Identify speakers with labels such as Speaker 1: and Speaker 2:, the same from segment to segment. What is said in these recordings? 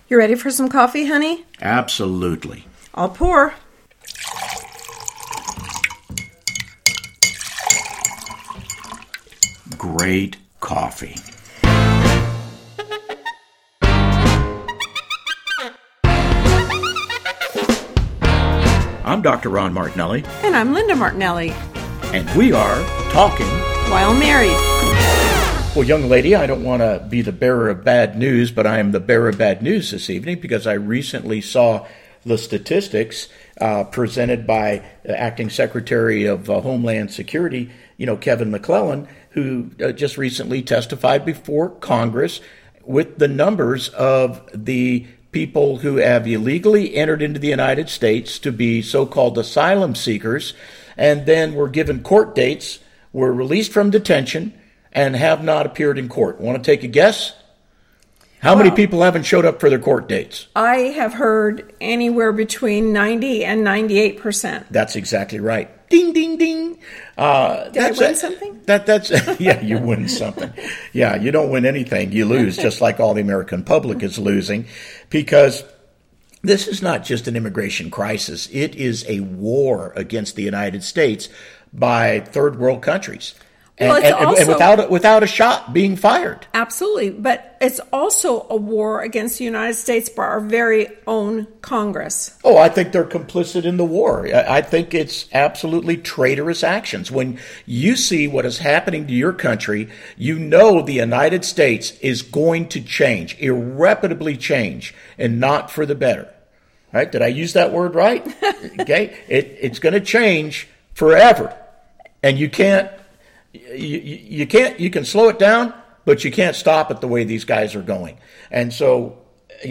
Speaker 1: You ready for some coffee, honey?
Speaker 2: Absolutely.
Speaker 1: I'll pour.
Speaker 2: Great coffee. I'm Dr. Ron Martinelli.
Speaker 1: And I'm Linda Martinelli.
Speaker 2: And we are talking
Speaker 1: while married.
Speaker 2: Well, young lady, I don't want to be the bearer of bad news, but I am the bearer of bad news this evening because I recently saw the statistics presented by the Acting Secretary of Homeland Security, Kevin McClellan, who just recently testified before Congress with the numbers of the people who have illegally entered into the United States to be so-called asylum seekers, and then were given court dates, were released from detention, and have not appeared in court. Want to take a guess? How many people haven't showed up for their court dates?
Speaker 1: I have heard anywhere between 90 and 98%.
Speaker 2: That's exactly right. Ding, ding, ding.
Speaker 1: Did I win something?
Speaker 2: That's yeah, you win something. Yeah, you don't win anything. You lose, just like all the American public is losing, because this is not just an immigration crisis. It is a war against the United States by third world countries. And without a shot being fired.
Speaker 1: Absolutely. But it's also a war against the United States by our very own Congress.
Speaker 2: Oh, I think they're complicit in the war. I think it's absolutely traitorous actions. When you see what is happening to your country, you know the United States is going to change, irreparably change, and not for the better. Right? Did I use that word right? Okay. It's going to change forever. And you can't. You can slow it down, but you can't stop it the way these guys are going. And so,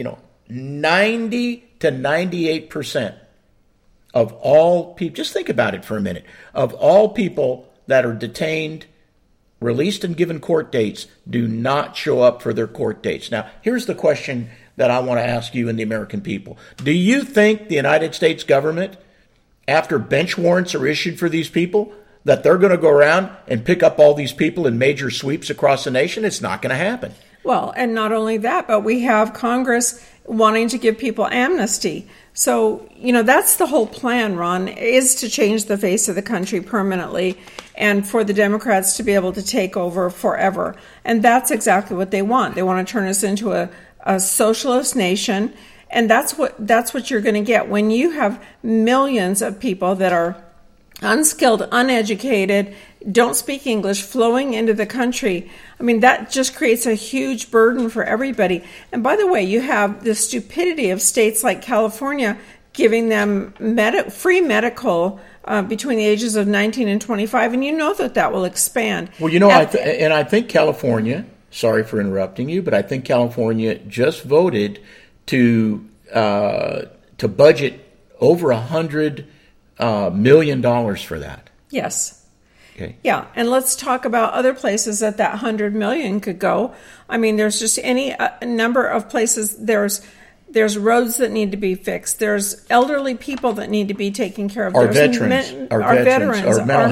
Speaker 2: 90 to 98% of all people, just think about it for a minute, of all people that are detained, released and given court dates, do not show up for their court dates. Now, here's the question that I want to ask you and the American people. Do you think the United States government, after bench warrants are issued for these people, that they're going to go around and pick up all these people in major sweeps across the nation? It's not going to happen.
Speaker 1: Well, and not only that, but we have Congress wanting to give people amnesty. So, that's the whole plan, Ron, is to change the face of the country permanently and for the Democrats to be able to take over forever. And that's exactly what they want. They want to turn us into a socialist nation. And that's what you're going to get when you have millions of people that are unskilled, uneducated, don't speak English, flowing into the country. I mean, that just creates a huge burden for everybody. And by the way, you have the stupidity of states like California giving them free medical between the ages of 19 and 25, and that will expand.
Speaker 2: Well, I think California, sorry for interrupting you, but I think California just voted to budget over $100 $1 million for that.
Speaker 1: Yes.
Speaker 2: Okay.
Speaker 1: Yeah, and let's talk about other places that $100 million could go. I mean, there's just any number of places. There's roads that need to be fixed. There's elderly people that need to be taken care of.
Speaker 2: Our
Speaker 1: there's
Speaker 2: veterans,
Speaker 1: our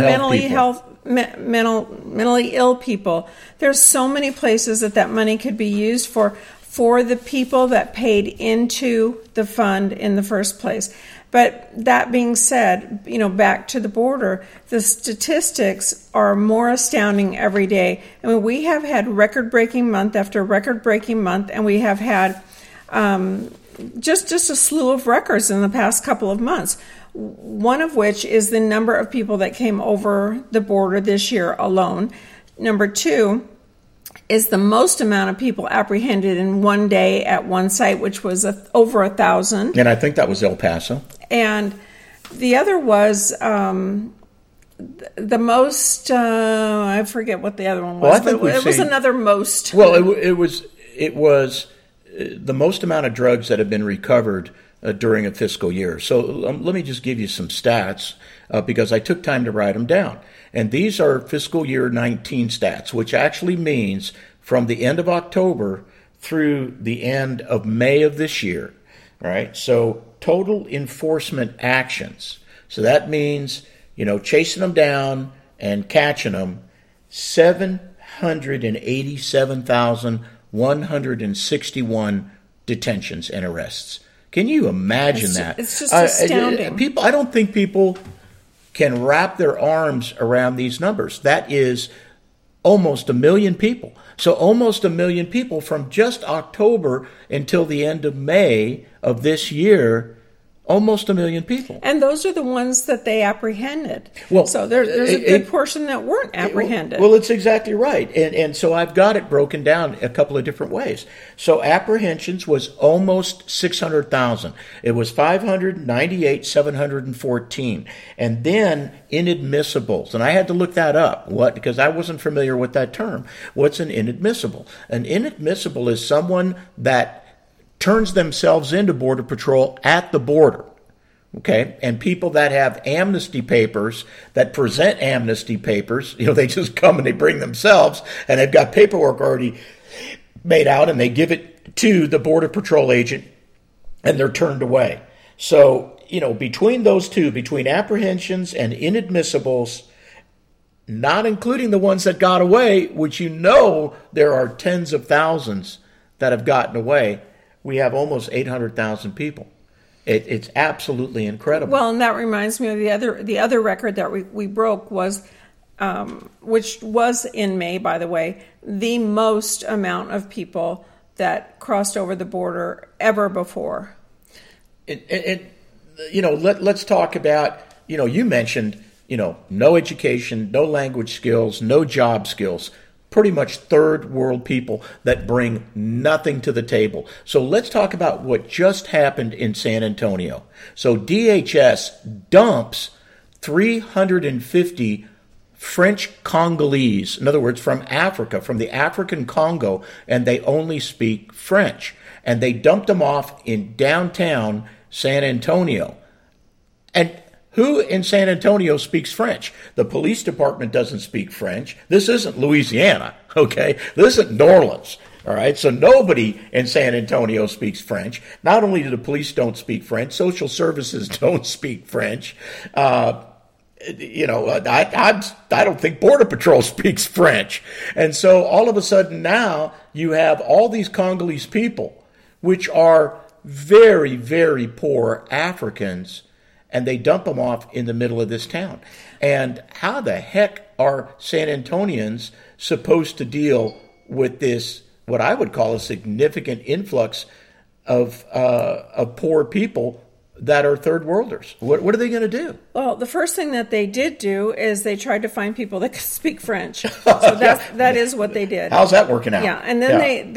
Speaker 1: mentally ill people. There's so many places that money could be used for the people that paid into the fund in the first place. But that being said, back to the border, the statistics are more astounding every day. I mean, we have had record-breaking month after record-breaking month, and we have had just a slew of records in the past couple of months, one of which is the number of people that came over the border this year alone. Number two is the most amount of people apprehended in one day at one site, which was over 1,000.
Speaker 2: And I think that was El Paso.
Speaker 1: And the other was the most, I forget what the other one was, but it was another most.
Speaker 2: Well, it was the most amount of drugs that have been recovered during a fiscal year. So let me just give you some stats because I took time to write them down. And these are fiscal year 19 stats, which actually means from the end of October through the end of May of this year, right? So total enforcement actions. So that means, chasing them down and catching them, 787,161 detentions and arrests. Can you imagine that?
Speaker 1: It's just astounding.
Speaker 2: I don't think people can wrap their arms around these numbers. That is almost 1 million people. So almost 1 million people from just October until the end of May of this year. Almost 1 million people.
Speaker 1: And those are the ones that they apprehended. Well, so there's a good portion that weren't apprehended.
Speaker 2: Well, it's exactly right. And so I've got it broken down a couple of different ways. So apprehensions was almost 600,000. It was 598,714. And then inadmissibles. And I had to look that up. Because I wasn't familiar with that term. What's an inadmissible? An inadmissible is someone that turns themselves into Border Patrol at the border, okay? And people that have amnesty papers, that present amnesty papers, they just come and they bring themselves, and they've got paperwork already made out, and they give it to the Border Patrol agent, and they're turned away. So, between those two, between apprehensions and inadmissibles, not including the ones that got away, which there are tens of thousands that have gotten away, we have almost 800,000 people. It's absolutely incredible.
Speaker 1: Well, and that reminds me of the other record that we broke was, which was in May, by the way, the most amount of people that crossed over the border ever before.
Speaker 2: Let's talk about, you mentioned, no education, no language skills, no job skills. Pretty much third world people that bring nothing to the table. So let's talk about what just happened in San Antonio. So DHS dumps 350 French Congolese, in other words, from Africa, from the African Congo, and they only speak French. And they dumped them off in downtown San Antonio. And who in San Antonio speaks French? The police department doesn't speak French. This isn't Louisiana, okay? This isn't New Orleans, all right? So nobody in San Antonio speaks French. Not only do the police don't speak French, social services don't speak French. I don't think Border Patrol speaks French. And so all of a sudden now you have all these Congolese people, which are very, very poor Africans, and they dump them off in the middle of this town. And how the heck are San Antonians supposed to deal with this, what I would call a significant influx of poor people that are third worlders? What are they going to do?
Speaker 1: Well, the first thing that they did do is they tried to find people that could speak French. So that is what they did.
Speaker 2: How's that working out?
Speaker 1: Yeah, and then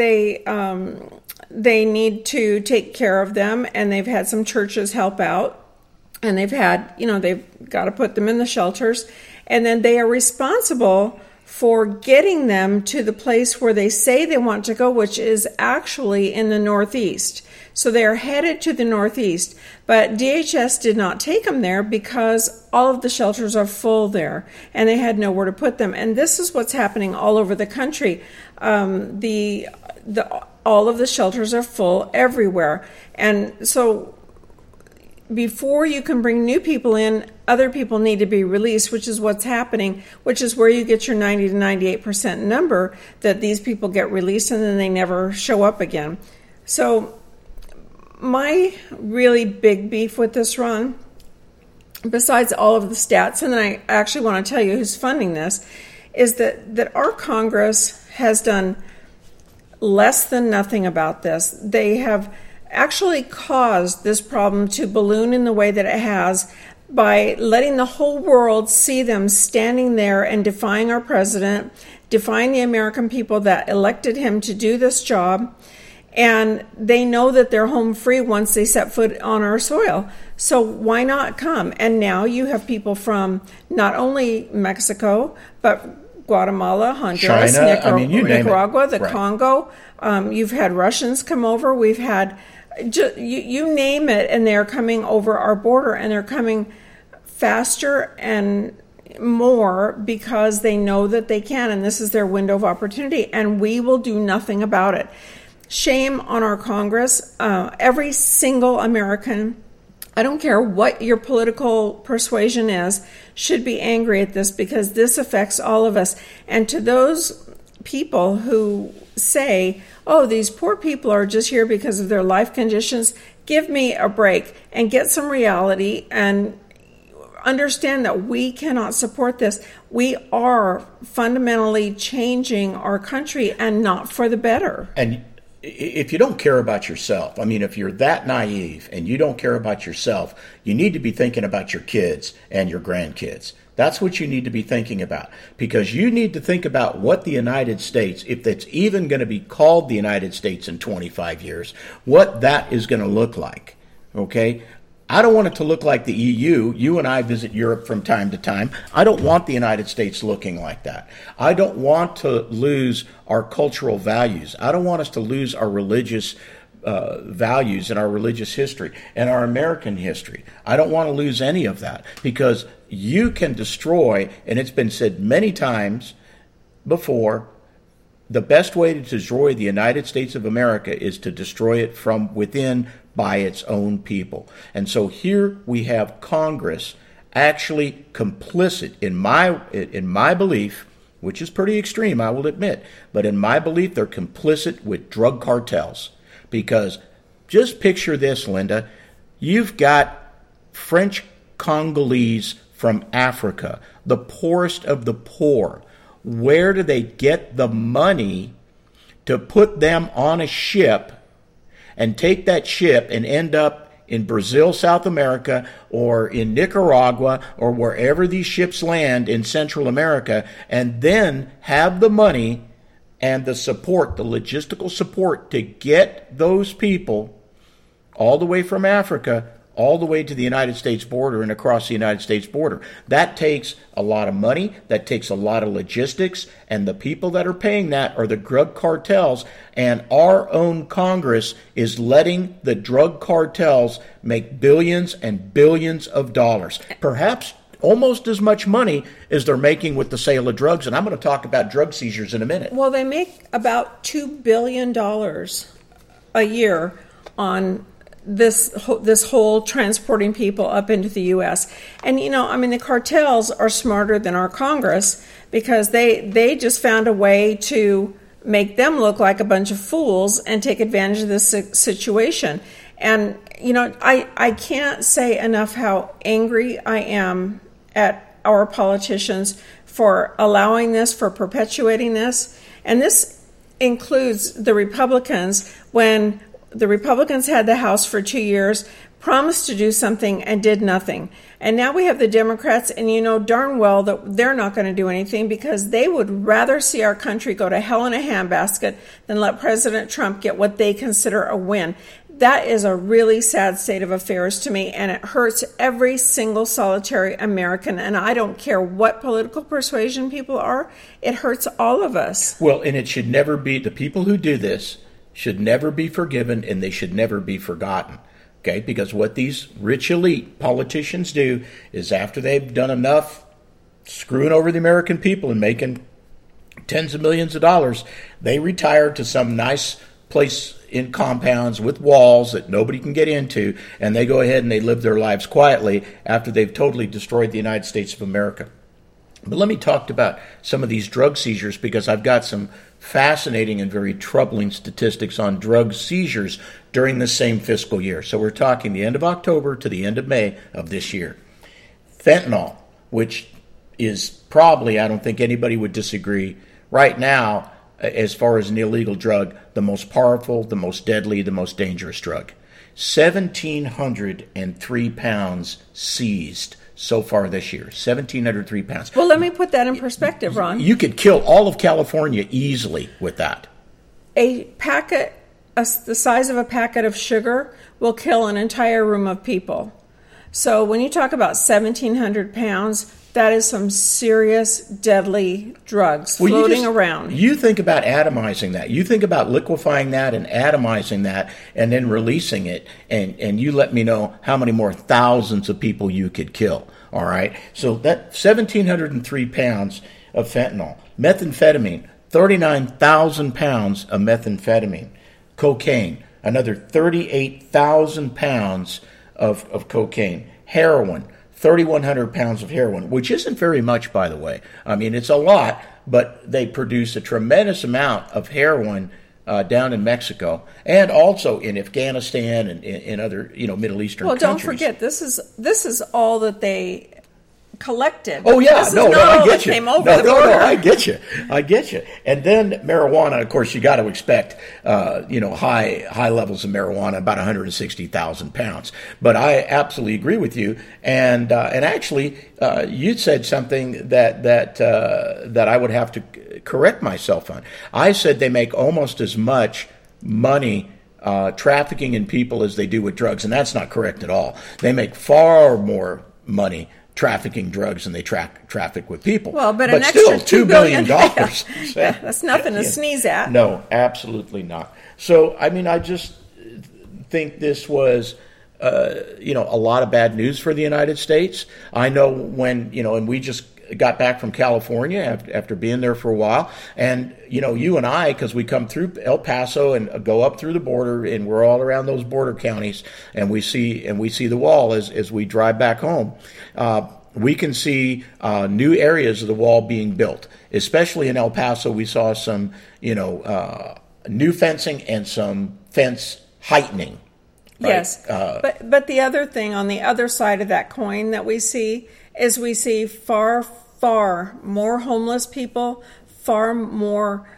Speaker 1: they need to take care of them, and they've had some churches help out. And they've got to put them in the shelters. And then they are responsible for getting them to the place where they say they want to go, which is actually in the Northeast. So they are headed to the Northeast. But DHS did not take them there because all of the shelters are full there, and they had nowhere to put them. And this is what's happening all over the country. All of the shelters are full everywhere. And so before you can bring new people in, other people need to be released, which is what's happening, which is where you get your 90 to 98% number that these people get released and then they never show up again. So my really big beef with this, Ron, besides all of the stats, and then I actually want to tell you who's funding this, is that our Congress has done less than nothing about this. They have actually caused this problem to balloon in the way that it has by letting the whole world see them standing there and defying our president, defying the American people that elected him to do this job. And they know that they're home free once they set foot on our soil. So why not come? And now you have people from not only Mexico, but Guatemala, Honduras,
Speaker 2: China,
Speaker 1: Nicaragua, the
Speaker 2: right.
Speaker 1: Congo. You've had Russians come over. We've had you name it, and they're coming over our border, and they're coming faster and more because they know that they can, and this is their window of opportunity, and we will do nothing about it. Shame on our Congress. Every single American, I don't care what your political persuasion is, should be angry at this because this affects all of us. And to those people who say, oh, these poor people are just here because of their life conditions. Give me a break and get some reality and understand that we cannot support this. We are fundamentally changing our country and not for the better.
Speaker 2: And if you don't care about yourself, I mean, if you're that naive and you don't care about yourself, you need to be thinking about your kids and your grandkids. That's what you need to be thinking about, because you need to think about what the United States, if it's even going to be called the United States in 25 years, what that is going to look like. Okay? I don't want it to look like the EU. You and I visit Europe from time to time. I don't want the United States looking like that. I don't want to lose our cultural values. I don't want us to lose our religious values and our religious history and our American history. I don't want to lose any of that, because you can destroy, and it's been said many times before, the best way to destroy the United States of America is to destroy it from within by its own people. And so here we have Congress actually complicit, in my belief, which is pretty extreme, I will admit, but in my belief, they're complicit with drug cartels. Because just picture this, Linda. You've got French Congolese from Africa, the poorest of the poor. Where do they get the money to put them on a ship and take that ship and end up in Brazil, South America, or in Nicaragua, or wherever these ships land in Central America, and then have the money and the support, the logistical support, to get those people all the way from Africa all the way to the United States border and across the United States border? That takes a lot of money. That takes a lot of logistics. And the people that are paying that are the drug cartels. And our own Congress is letting the drug cartels make billions and billions of dollars. Perhaps almost as much money as they're making with the sale of drugs. And I'm going to talk about drug seizures in a minute.
Speaker 1: Well, they make about $2 billion a year on this whole transporting people up into the U.S. And, the cartels are smarter than our Congress, because they just found a way to make them look like a bunch of fools and take advantage of this situation. And, I can't say enough how angry I am at our politicians for allowing this, for perpetuating this. And this includes the Republicans. When the Republicans had the House for 2 years, promised to do something and did nothing. And now we have the Democrats, and you know darn well that they're not going to do anything, because they would rather see our country go to hell in a handbasket than let President Trump get what they consider a win. That is a really sad state of affairs to me, and it hurts every single solitary American. And I don't care what political persuasion people are, it hurts all of us.
Speaker 2: Well, and it should never be, the people who do this should never be forgiven, and they should never be forgotten. Okay, because what these rich elite politicians do is, after they've done enough screwing over the American people and making tens of millions of dollars, they retire to some nice place in compounds with walls that nobody can get into, and they go ahead and they live their lives quietly after they've totally destroyed the United States of America. But let me talk about some of these drug seizures, because I've got some fascinating and very troubling statistics on drug seizures during the same fiscal year. So we're talking the end of October to the end of May of this year. Fentanyl, which is probably, I don't think anybody would disagree, right now, as far as an illegal drug, the most powerful, the most deadly, the most dangerous drug. 1,703 pounds seized so far this year. 1,703 pounds.
Speaker 1: Well, let me put that in perspective, Ron.
Speaker 2: You could kill all of California easily with that.
Speaker 1: A packet, the size of a packet of sugar, will kill an entire room of people. So when you talk about 1,700 pounds, that is some serious, deadly drugs floating around.
Speaker 2: You think about atomizing that. You think about liquefying that and atomizing that and then releasing it, and you let me know how many more thousands of people you could kill. All right? So that 1,703 pounds of fentanyl. Methamphetamine, 39,000 pounds of methamphetamine. Cocaine, another 38,000 pounds of cocaine. Heroin, 3,100 pounds of heroin, which isn't very much, by the way. I mean, it's a lot, but they produce a tremendous amount of heroin down in Mexico, and also in Afghanistan and in other, Middle Eastern countries.
Speaker 1: Well, don't forget, this is all that they collected.
Speaker 2: Oh yeah,
Speaker 1: this is not
Speaker 2: I
Speaker 1: all
Speaker 2: get
Speaker 1: that
Speaker 2: you.
Speaker 1: Came over the border.
Speaker 2: No, I get you. And then marijuana, of course, you got to expect, high levels of marijuana, about 160,000 pounds. But I absolutely agree with you. And actually, you said something that I would have to correct myself on. I said they make almost as much money trafficking in people as they do with drugs, and that's not correct at all. They make far more money trafficking drugs than they traffic with people.
Speaker 1: Well, but
Speaker 2: an
Speaker 1: extra
Speaker 2: still, $2 billion.
Speaker 1: Yeah, that's nothing to sneeze at.
Speaker 2: No, absolutely not. So, I mean, I just think this was, a lot of bad news for the United States. I know when, and we just got back from California after being there for a while, and you and I, because we come through El Paso and go up through the border, and we're all around those border counties, and we see the wall as we drive back home. We can see new areas of the wall being built, especially in El Paso. We saw some new fencing and some fence heightening. Right?
Speaker 1: Yes, but the other thing on the other side of that coin that we see is we see far, far more homeless people, far more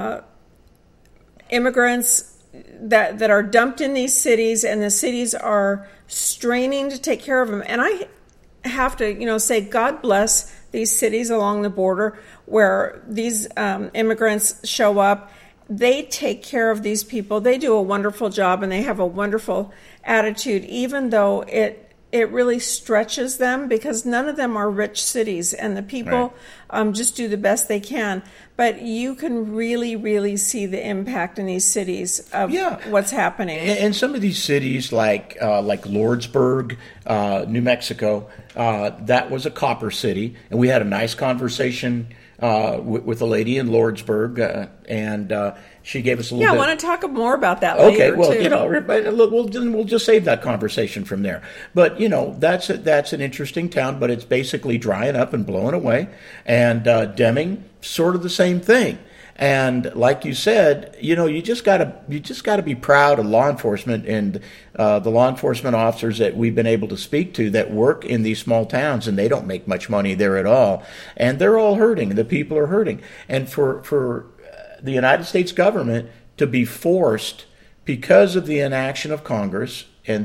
Speaker 1: immigrants that are dumped in these cities, and the cities are straining to take care of them. And I have to, say God bless these cities along the border where these immigrants show up. They take care of these people. They do a wonderful job, and they have a wonderful attitude, even though it really stretches them, because none of them are rich cities, and the people just do the best they can. But you can really, really see the impact in these cities of what's happening.
Speaker 2: And some of these cities, like Lordsburg, New Mexico, that was a copper city, and we had a nice conversation with a lady in Lordsburg, and she gave us a little bit.
Speaker 1: Yeah, I want to talk more about that later,
Speaker 2: too. We'll just save that conversation from there. But, that's an interesting town, but it's basically drying up and blowing away. And Deming, sort of the same thing. And like you said, you just gotta be proud of law enforcement and the law enforcement officers that we've been able to speak to that work in these small towns, and they don't make much money there at all, and they're all hurting. The people are hurting, and for the United States government to be forced, because of the inaction of Congress and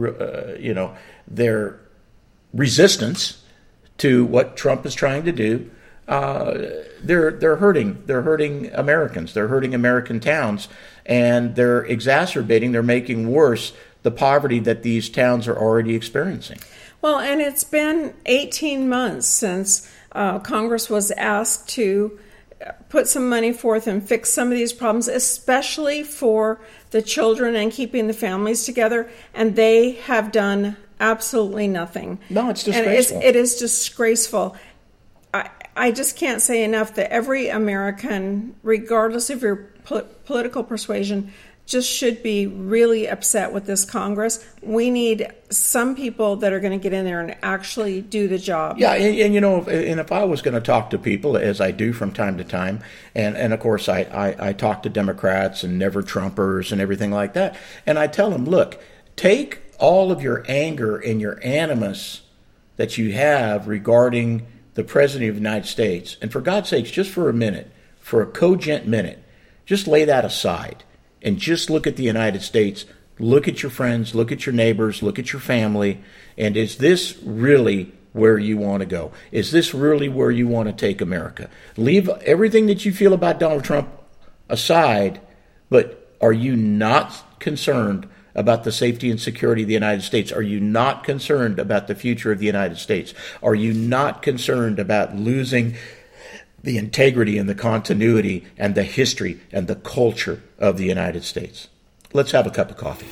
Speaker 2: their resistance to what Trump is trying to do. They're hurting Americans. They're hurting American towns, and they're exacerbating, they're making worse the poverty that these towns are already experiencing.
Speaker 1: Well, and it's been 18 months since Congress was asked to put some money forth and fix some of these problems, especially for the children and keeping the families together, and they have done absolutely nothing.
Speaker 2: No, it's disgraceful.
Speaker 1: And it is disgraceful. I just can't say enough that every American, regardless of your political persuasion, just should be really upset with this Congress. We need some people that are going to get in there and actually do the job.
Speaker 2: Yeah, and if I was going to talk to people, as I do from time to time, and of course I talk to Democrats and never Trumpers and everything like that, and I tell them, look, take all of your anger and your animus that you have regarding the President of the United States, and for God's sakes, just for a minute, for a cogent minute, just lay that aside. And just look at the United States, look at your friends, look at your neighbors, look at your family, and is this really where you want to go? Is this really where you want to take America? Leave everything that you feel about Donald Trump aside, but are you not concerned about the safety and security of the United States? Are you not concerned about the future of the United States? Are you not concerned about losing the integrity and the continuity and the history and the culture of the United States? Let's have a cup of coffee.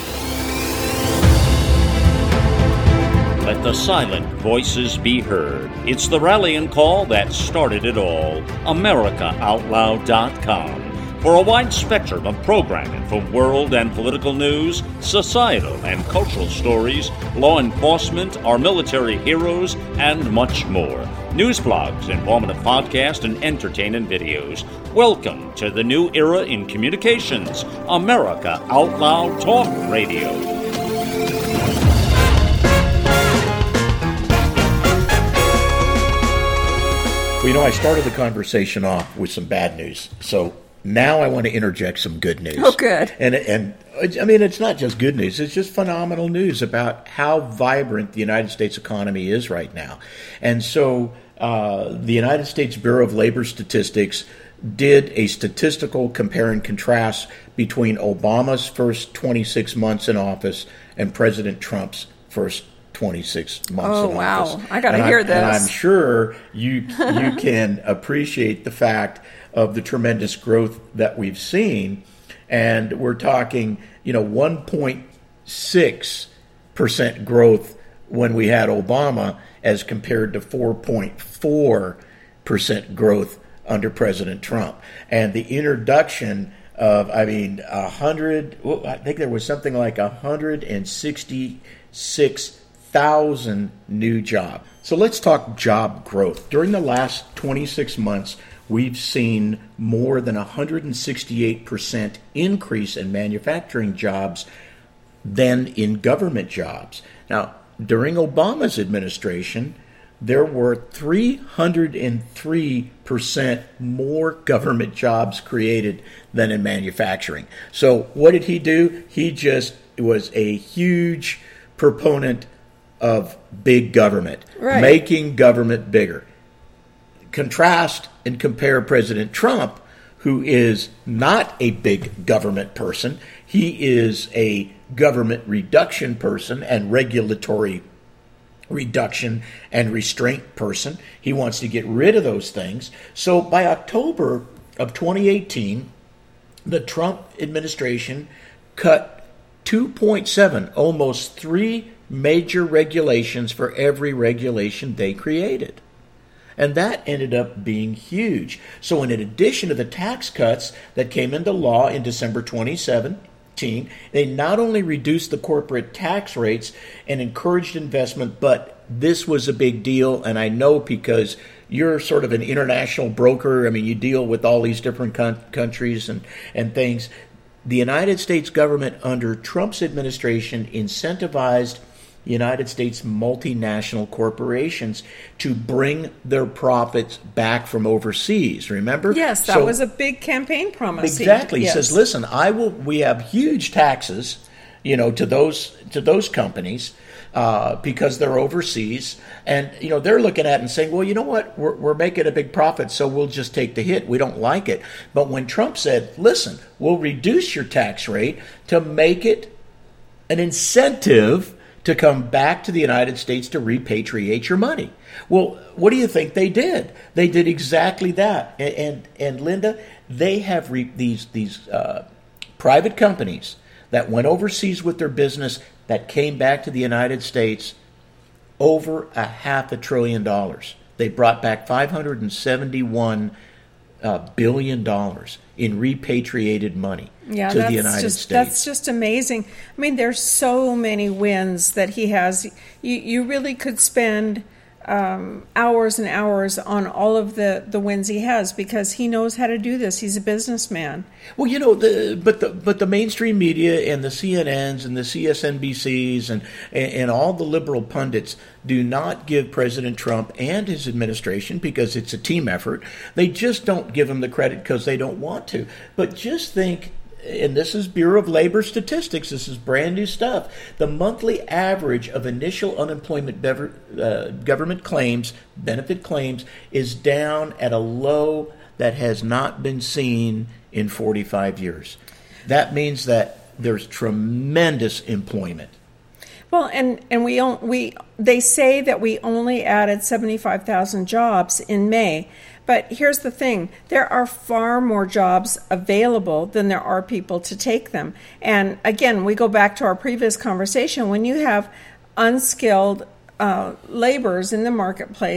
Speaker 3: Let the silent voices be heard. It's the rallying call that started it all. AmericaOutloud.com. For a wide spectrum of programming from world and political news, societal and cultural stories, law enforcement, our military heroes, and much more. News blogs, informative podcasts, and entertaining videos. Welcome to the new era in communications, America Out Loud Talk Radio.
Speaker 2: Well, I started the conversation off with some bad news, so now I want to interject some good news.
Speaker 1: Oh, good.
Speaker 2: And I mean, it's not just good news. It's just phenomenal news about how vibrant the United States economy is right now. And so the United States Bureau of Labor Statistics did a statistical compare and contrast between Obama's first 26 months in office and President Trump's first 26 months in office. Oh,
Speaker 1: wow. I got to hear this.
Speaker 2: And I'm sure you can appreciate the fact of the tremendous growth that we've seen. And we're talking, 1.6% growth when we had Obama as compared to 4.4% growth under President Trump. And the introduction of, I think there was something like 166,000 new jobs. So let's talk job growth. During the last 26 months, we've seen more than 168% increase in manufacturing jobs than in government jobs. Now, during Obama's administration, there were 303% more government jobs created than in manufacturing. So what did he do? He just was a huge proponent of big government, right, making government bigger. Contrast and compare President Trump, who is not a big government person. He is a government reduction person and regulatory reduction and restraint person. He wants to get rid of those things. So by October of 2018, the Trump administration cut 2.7, almost 3 major regulations for every regulation they created. And that ended up being huge. So in addition to the tax cuts that came into law in December 2017, they not only reduced the corporate tax rates and encouraged investment, but this was a big deal. And I know because you're sort of an international broker. I mean, you deal with all these different countries and things. The United States government under Trump's administration incentivized United States multinational corporations to bring their profits back from overseas. Remember?
Speaker 1: Yes, that was a big campaign promise.
Speaker 2: Exactly.
Speaker 1: Yes.
Speaker 2: He says, "Listen, we have huge taxes, to those companies because they're overseas, and they're looking at it and saying, well, you know what, we're making a big profit, so we'll just take the hit. We don't like it." But when Trump said, "Listen, we'll reduce your tax rate to make it an incentive to come back to the United States to repatriate your money." Well, what do you think they did? They did exactly that. And Linda, they have these private companies that went overseas with their business that came back to the United States over $500 billion. They brought back $571 billion in repatriated money to the United States.
Speaker 1: That's just amazing. I mean, there's so many wins that he has. You really could spend hours and hours on all of the wins he has because he knows how to do this. He's a businessman.
Speaker 2: Well, but the mainstream media and the CNNs and the CSNBCs and all the liberal pundits do not give President Trump and his administration, because it's a team effort, they just don't give him the credit because they don't want to. But just think, and this is Bureau of Labor Statistics, this is brand new stuff, the monthly average of initial unemployment government claims, benefit claims, is down at a low that has not been seen in 45 years. That means that there's tremendous employment.
Speaker 1: Well, and they say that we only added 75,000 jobs in May. But here's the thing. There are far more jobs available than there are people to take them. And again, we go back to our previous conversation. When you have unskilled laborers in the marketplace,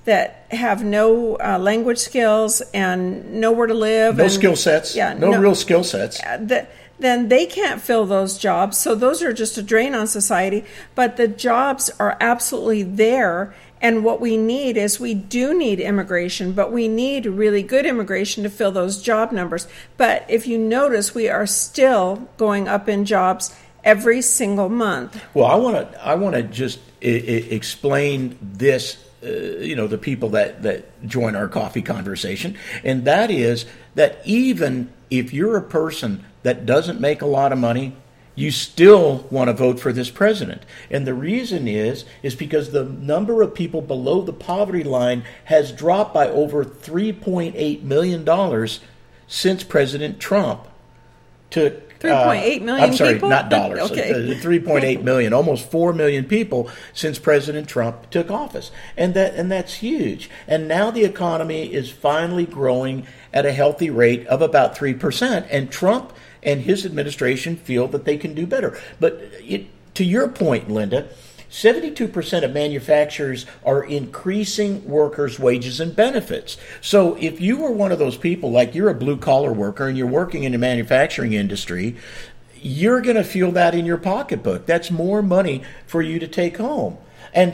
Speaker 1: that have no language skills and nowhere to live.
Speaker 2: No skill sets.
Speaker 1: Yeah,
Speaker 2: no real skill sets.
Speaker 1: Then they can't fill those jobs. So those are just a drain on society. But the jobs are absolutely there. And what we need is we do need immigration, but we need really good immigration to fill those job numbers. But if you notice, we are still going up in jobs every single month.
Speaker 2: Well, I want to just explain this, the people that join our coffee conversation, and that is that even if you're a person that doesn't make a lot of money, you still want to vote for this president. And the reason is because the number of people below the poverty line has dropped by over $3.8 million since President Trump took
Speaker 1: 3.8 million
Speaker 2: I'm sorry,
Speaker 1: people?
Speaker 2: not dollars.
Speaker 1: Okay.
Speaker 2: 3.8 million, almost 4 million people since President Trump took office. And that's huge. And now the economy is finally growing at a healthy rate of about 3%. And Trump and his administration feel that they can do better. But to your point, Linda, 72% of manufacturers are increasing workers' wages and benefits. So if you were one of those people, like you're a blue-collar worker and you're working in the manufacturing industry, you're going to feel that in your pocketbook. That's more money for you to take home. And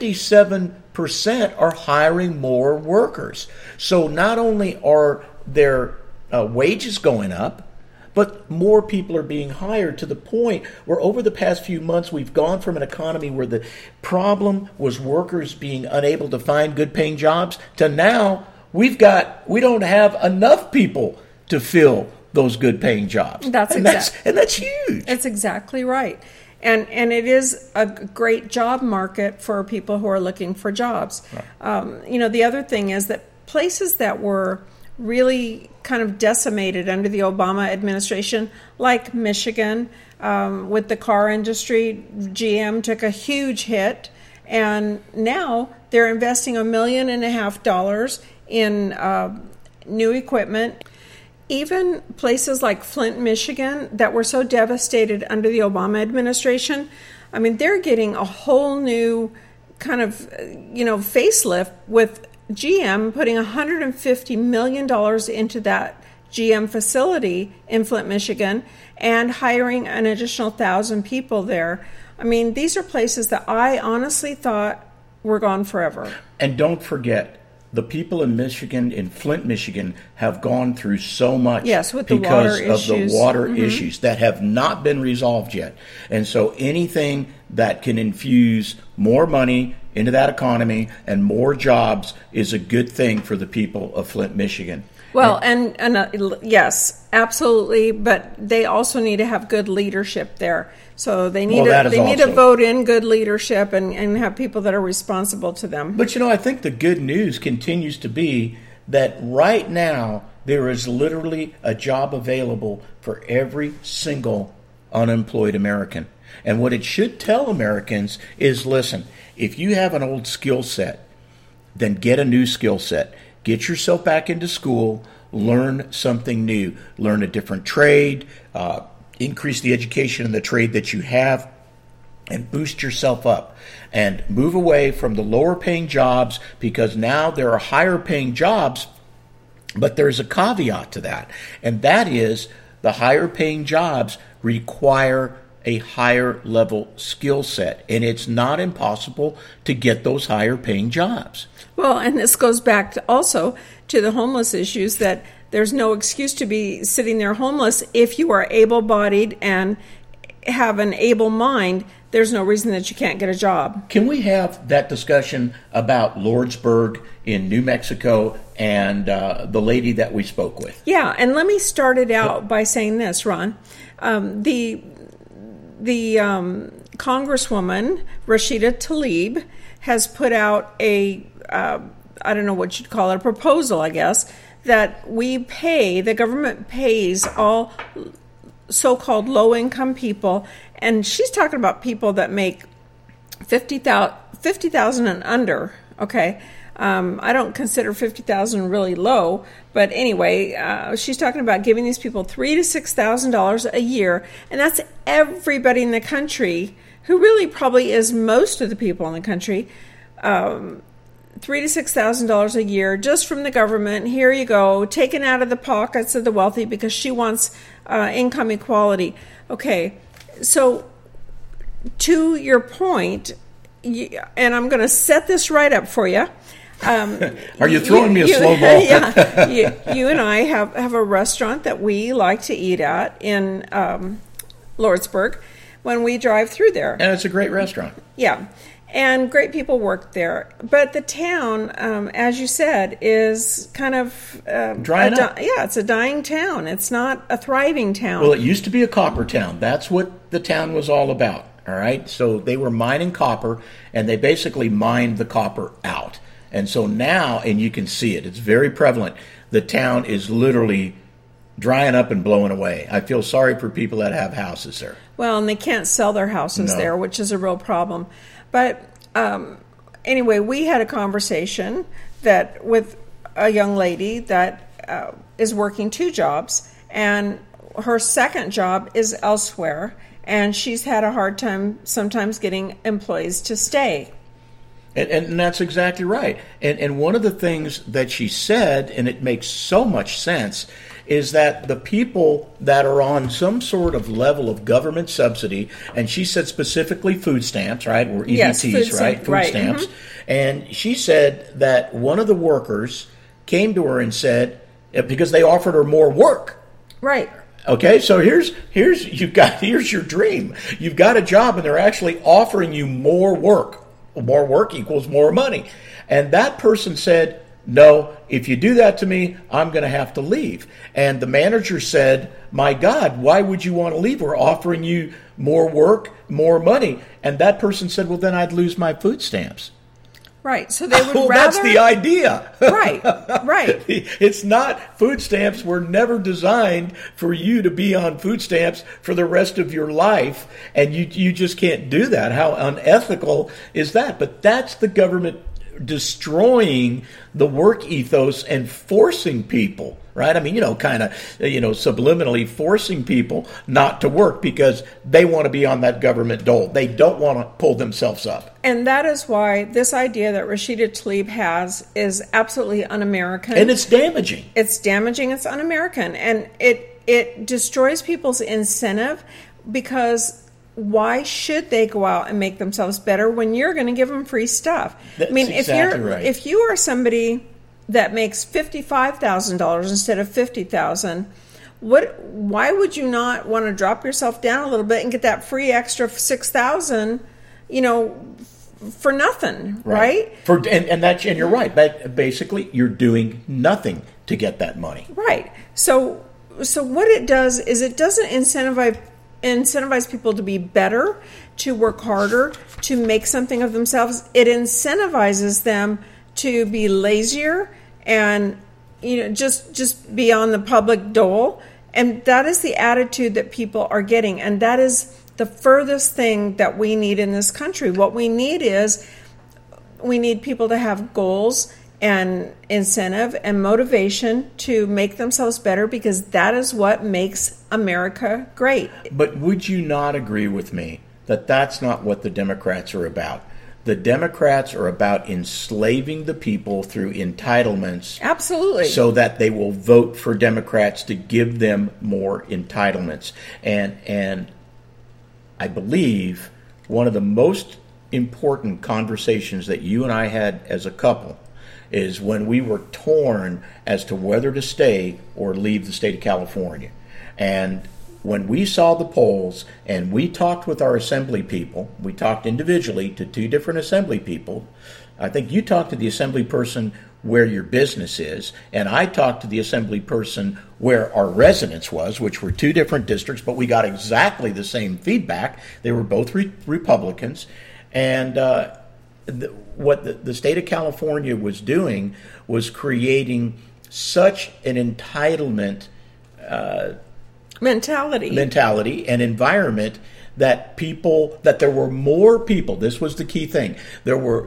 Speaker 2: 77% are hiring more workers. So not only are their wages going up, but more people are being hired, to the point where over the past few months we've gone from an economy where the problem was workers being unable to find good paying jobs to now we don't have enough people to fill those good paying jobs. That's huge.
Speaker 1: That's exactly right. And it is a great job market for people who are looking for jobs. Right. The other thing is that places that were really kind of decimated under the Obama administration, like Michigan, with the car industry, GM took a huge hit, and now they're investing $1.5 million in new equipment. Even places like Flint, Michigan, that were so devastated under the Obama administration, I mean, they're getting a whole new kind of, facelift with GM putting $150 million into that GM facility in Flint, Michigan, and hiring an additional 1,000 people there. I mean, these are places that I honestly thought were gone forever.
Speaker 2: And don't forget, the people in Michigan, in Flint, Michigan, have gone through so much
Speaker 1: because
Speaker 2: of the water issues that have not been resolved yet. And so anything that can infuse more money into that economy and more jobs is a good thing for the people of Flint, Michigan.
Speaker 1: Well, and yes, absolutely, but they also need to have good leadership there. So they need to vote in good leadership and have people that are responsible to them.
Speaker 2: But I think the good news continues to be that right now there is literally a job available for every single unemployed American. And what it should tell Americans is, listen, if you have an old skill set, then get a new skill set. Get yourself back into school, learn something new, learn a different trade, increase the education in the trade that you have, and boost yourself up. And move away from the lower paying jobs, because now there are higher paying jobs, but there's a caveat to that. And that is the higher paying jobs require a higher level skill set, and it's not impossible to get those higher paying jobs.
Speaker 1: Well, and this goes back also to the homeless issues, that there's no excuse to be sitting there homeless if you are able-bodied and have an able mind. There's no reason that you can't get a job.
Speaker 2: Can we have that discussion about Lordsburg in New Mexico and the lady that we spoke with?
Speaker 1: Yeah, and let me start it out by saying this, Ron. The Congresswoman, Rashida Tlaib, has put out a, I don't know what you'd call it, a proposal, I guess, that the government pays all so-called low-income people, and she's talking about people that make $50,000 and under, okay? I don't consider $50,000 really low, but anyway, she's talking about giving these people $3,000 to $6,000 a year, and that's everybody in the country, who really probably is most of the people in the country. $3,000 to $6,000 a year just from the government. Here you go, taken out of the pockets of the wealthy because she wants income equality. Okay, so to your point, and I'm going to set this right up for you.
Speaker 2: Are you throwing me a slow ball?
Speaker 1: Yeah, you and I have a restaurant that we like to eat at in Lordsburg when we drive through there.
Speaker 2: And it's a great restaurant.
Speaker 1: Yeah. And great people work there. But the town, as you said, is kind of...
Speaker 2: drying up.
Speaker 1: Yeah, it's a dying town. It's not a thriving town.
Speaker 2: Well, it used to be a copper town. That's what the town was all about, all right? So they were mining copper, and they basically mined the copper out. And so now, and you can see it, it's very prevalent, the town is literally drying up and blowing away. I feel sorry for people that have houses there.
Speaker 1: Well, and they can't sell their houses there, which is a real problem. But anyway, we had a conversation that with a young lady that is working 2 jobs, and her second job is elsewhere, and she's had a hard time sometimes getting employees to stay.
Speaker 2: And that's exactly right. And one of the things that she said, and it makes so much sense, is that the people that are on some sort of level of government subsidy, and she said specifically food stamps, right, or EBTs,
Speaker 1: yes,
Speaker 2: food stamps. Mm-hmm. And she said that one of the workers came to her and said, because they offered her more work.
Speaker 1: Right.
Speaker 2: Okay, so here's your dream. You've got a job, and they're actually offering you more work. More work equals more money. And that person said, no, if you do that to me, I'm going to have to leave. And the manager said, my God, why would you want to leave? We're offering you more work, more money. And that person said, well, then I'd lose my food stamps.
Speaker 1: Right. So they would rather...
Speaker 2: That's the idea.
Speaker 1: Right.
Speaker 2: It's not, food stamps were never designed for you to be on food stamps for the rest of your life, and you just can't do that. How unethical is that? But that's the government destroying the work ethos and forcing people, right? I mean, kind of, subliminally forcing people not to work because they want to be on that government dole. They don't want to pull themselves up.
Speaker 1: And that is why this idea that Rashida Tlaib has is absolutely un-American.
Speaker 2: And it's damaging.
Speaker 1: It's damaging. It's un-American. And it destroys people's incentive, because why should they go out and make themselves better when you're going to give them free stuff?
Speaker 2: That's exactly right.
Speaker 1: If you are somebody that makes $55,000 instead of $50,000, why would you not want to drop yourself down a little bit and get that free extra $6,000, for nothing, right?
Speaker 2: And you're right. But basically, you're doing nothing to get that money.
Speaker 1: Right. So what it does is it doesn't incentivize people to be better, to work harder, to make something of themselves. It incentivizes them to be lazier and just be on the public dole. And that is the attitude that people are getting. And that is the furthest thing that we need in this country. What we need is people to have goals and incentive and motivation to make themselves better, because that is what makes America great.
Speaker 2: But would you not agree with me that that's not what the Democrats are about? The Democrats are about enslaving the people through entitlements.
Speaker 1: Absolutely.
Speaker 2: So that they will vote for Democrats to give them more entitlements. And I believe one of the most important conversations that you and I had as a couple is when we were torn as to whether to stay or leave the state of California. And when we saw the polls and we talked with our assembly people, we talked individually to 2 different assembly people. I think you talked to the assembly person where your business is, and I talked to the assembly person where our residence was, which were 2 different districts, but we got exactly the same feedback. They were both Republicans. And what the state of California was doing was creating such an entitlement mentality and environment that there were more people. This was the key thing. There were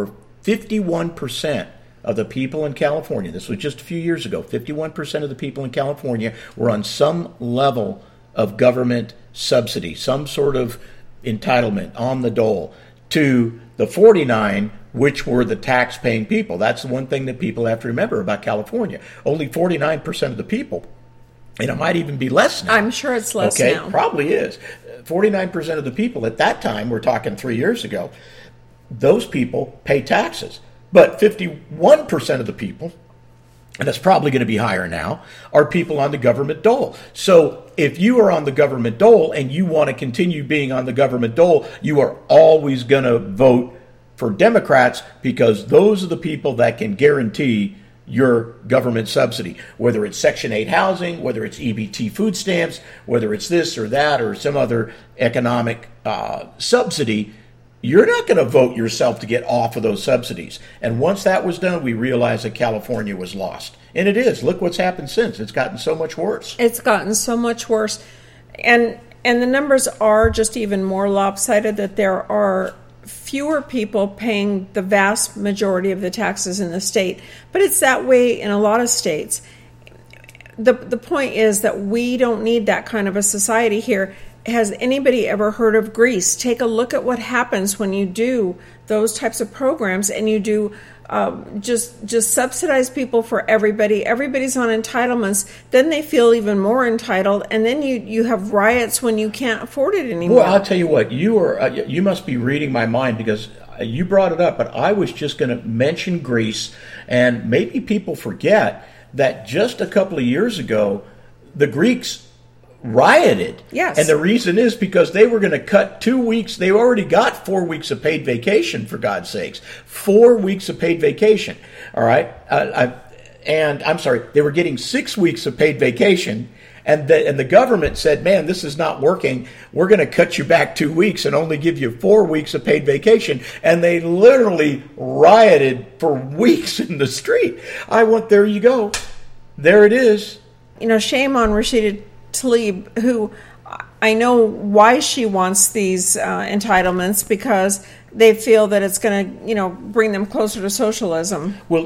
Speaker 2: 51% of the people in California. This was just a few years ago. 51% of the people in California were on some level of government subsidy, some sort of entitlement on the dole. to the 49, which were the tax-paying people. That's the one thing that people have to remember about California. Only 49% of the people, and it might even be less now.
Speaker 1: I'm sure it's less now.
Speaker 2: Okay, probably is. 49% of the people at that time, we're talking 3 years ago, those people pay taxes. But 51% of the people, and it's probably going to be higher now, are people on the government dole. So if you are on the government dole and you want to continue being on the government dole, you are always going to vote for Democrats because those are the people that can guarantee your government subsidy, whether it's Section 8 housing, whether it's EBT food stamps, whether it's this or that or some other economic subsidy. You're not going to vote yourself to get off of those subsidies. And once that was done, we realized that California was lost. And it is. Look what's happened since. It's gotten so much worse.
Speaker 1: It's gotten so much worse. And the numbers are just even more lopsided, that there are fewer people paying the vast majority of the taxes in the state. But it's that way in a lot of states. The point is that we don't need that kind of a society here. Has anybody ever heard of Greece? Take a look at what happens when you do those types of programs and you do just subsidize people for everybody. Everybody's on entitlements. Then they feel even more entitled, and then you have riots when you can't afford it anymore.
Speaker 2: Well, I'll tell you what. You must be reading my mind because you brought it up, but I was just going to mention Greece, and maybe people forget that just a couple of years ago, the Greeks rioted.
Speaker 1: Yes.
Speaker 2: And the reason is because they were going to cut 2 weeks. They already got 4 weeks of paid vacation, for God's sakes. 4 weeks of paid vacation. All right. And I'm sorry, they were getting 6 weeks of paid vacation. And the government said, man, this is not working. We're going to cut you back 2 weeks and only give you 4 weeks of paid vacation. And they literally rioted for weeks in the street. There you go. There it is.
Speaker 1: Shame on Rashida Tlaib, who I know why she wants these entitlements, because they feel that it's going to, bring them closer to socialism.
Speaker 2: Well,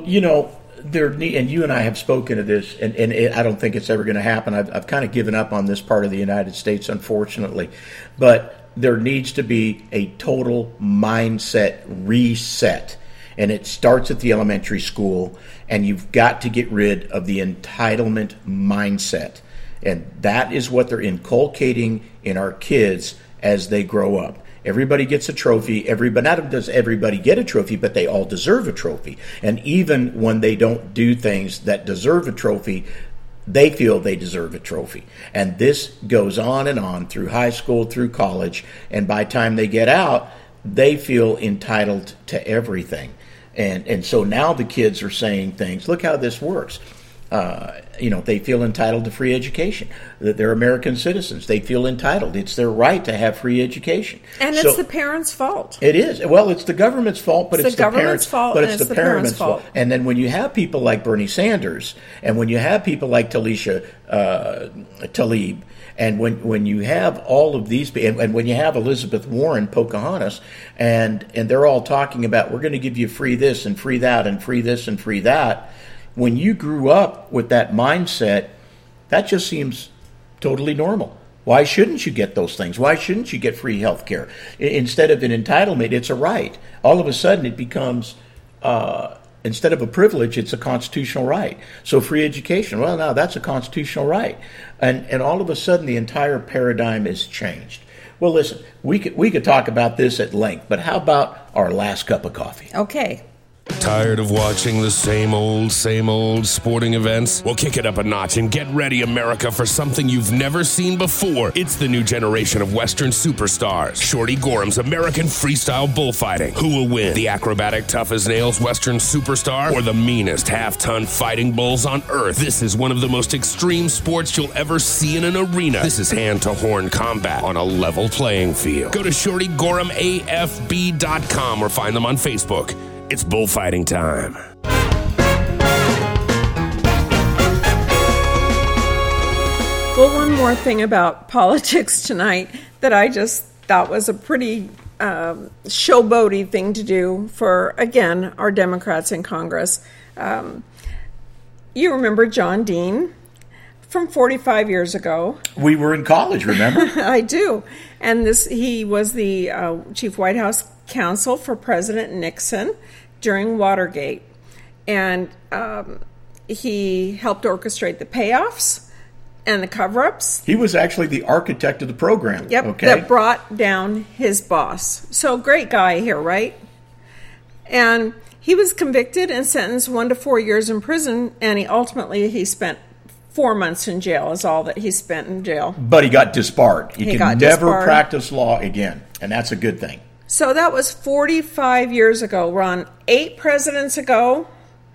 Speaker 2: and you and I have spoken of this, and I don't think it's ever going to happen. I've kind of given up on this part of the United States, unfortunately. But there needs to be a total mindset reset. And it starts at the elementary school, and you've got to get rid of the entitlement mindset. And that is what they're inculcating in our kids as they grow up. Everybody gets a trophy. Not only does everybody get a trophy, but they all deserve a trophy. And even when they don't do things that deserve a trophy, they feel they deserve a trophy. And this goes on through high school, through college. And by the time they get out, they feel entitled to everything. And so now the kids are saying things. Look how this works. They feel entitled to free education. That they're American citizens. They feel entitled. It's their right to have free education.
Speaker 1: And it's the parents' fault.
Speaker 2: It is. Well, it's the government's fault, but it's the
Speaker 1: government's fault.
Speaker 2: But it's the parents' fault. And then when you have people like Bernie Sanders, and when you have people like Tlaib, and when you have all of these, and when you have Elizabeth Warren, Pocahontas, and they're all talking about, we're going to give you free this and free that and free this and free that. When you grew up with that mindset, that just seems totally normal. Why shouldn't you get those things? Why shouldn't you get free health care? Instead of an entitlement, it's a right. All of a sudden it becomes, instead of a privilege, it's a constitutional right. So free education, well, now that's a constitutional right. And all of a sudden the entire paradigm is changed. Well, listen, we could talk about this at length, but how about our last cup of coffee?
Speaker 1: Okay.
Speaker 4: Tired of watching the same old sporting events? Well, kick it up a notch and get ready, America, for something you've never seen before. It's the new generation of Western superstars. Shorty Gorham's American Freestyle Bullfighting. Who will win? The acrobatic, tough-as-nails Western superstar or the meanest half-ton fighting bulls on earth? This is one of the most extreme sports you'll ever see in an arena. This is hand-to-horn combat on a level playing field. Go to ShortyGorhamAFB.com or find them on Facebook. It's bullfighting time.
Speaker 1: Well, one more thing about politics tonight that I just thought was a pretty showboaty thing to do for, again, our Democrats in Congress. You remember John Dean from 45 years ago.
Speaker 2: We were in college, remember?
Speaker 1: I do. And he was the chief White House counsel for President Nixon during Watergate. And he helped orchestrate the payoffs and the cover-ups.
Speaker 2: He was actually the architect of the program.
Speaker 1: Yep,
Speaker 2: okay?
Speaker 1: That brought down his boss. So great guy here, right? And he was convicted and sentenced 1 to 4 years in prison, and he spent 4 months in jail is all that he spent in jail.
Speaker 2: But he got disbarred. He can never
Speaker 1: disbarred.
Speaker 2: Practice law again, and that's a good thing.
Speaker 1: So that was 45 years ago, Ron. 8 presidents ago.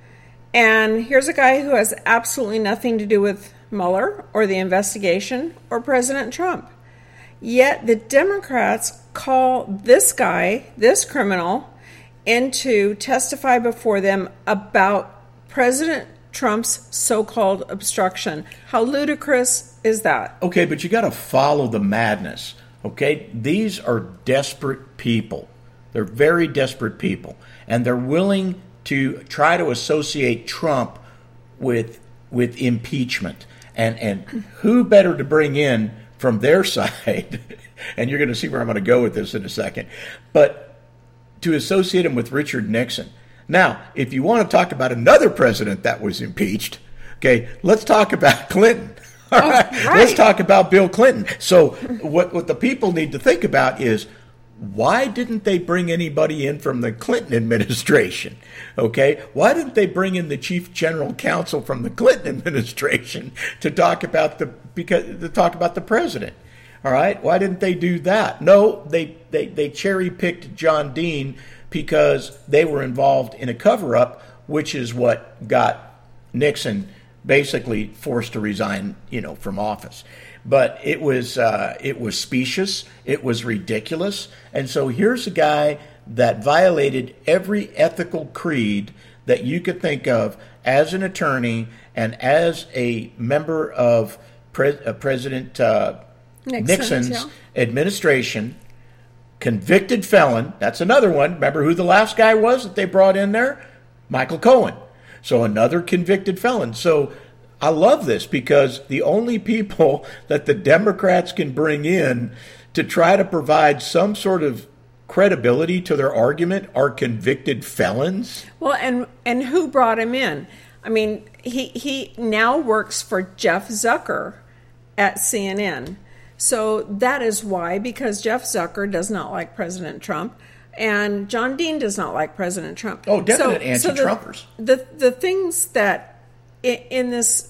Speaker 1: And here's a guy who has absolutely nothing to do with Mueller or the investigation or President Trump. Yet the Democrats call this guy, this criminal, in to testify before them about President Trump's so-called obstruction. How ludicrous is that?
Speaker 2: Okay, but you got to follow the madness. Okay, these are desperate people. They're very desperate people, and they're willing to try to associate Trump with impeachment. And who better to bring in from their side? And you're going to see where I'm going to go with this in a second. But to associate him with Richard Nixon. Now, if you want to talk about another president that was impeached, okay, let's talk about Clinton. All right. Let's talk about Bill Clinton. So what the people need to think about is, why didn't they bring anybody in from the Clinton administration? Okay, why didn't they bring in the chief general counsel from the Clinton administration to talk about the president? All right, why didn't they do that? No, they cherry picked John Dean because they were involved in a cover up, which is what got Nixon basically forced to resign, from office. But it was specious, it was ridiculous, and so here's a guy that violated every ethical creed that you could think of as an attorney and as a member of President Nixon's administration. Convicted felon. That's another one. Remember who the last guy was that they brought in there? Michael Cohen. So another convicted felon. So I love this because the only people that the Democrats can bring in to try to provide some sort of credibility to their argument are convicted felons.
Speaker 1: Well, and who brought him in? I mean, he now works for Jeff Zucker at CNN. So that is why, because Jeff Zucker does not like President Trump, and John Dean does not like President Trump.
Speaker 2: Oh, definite anti-Trumpers.
Speaker 1: The things that in this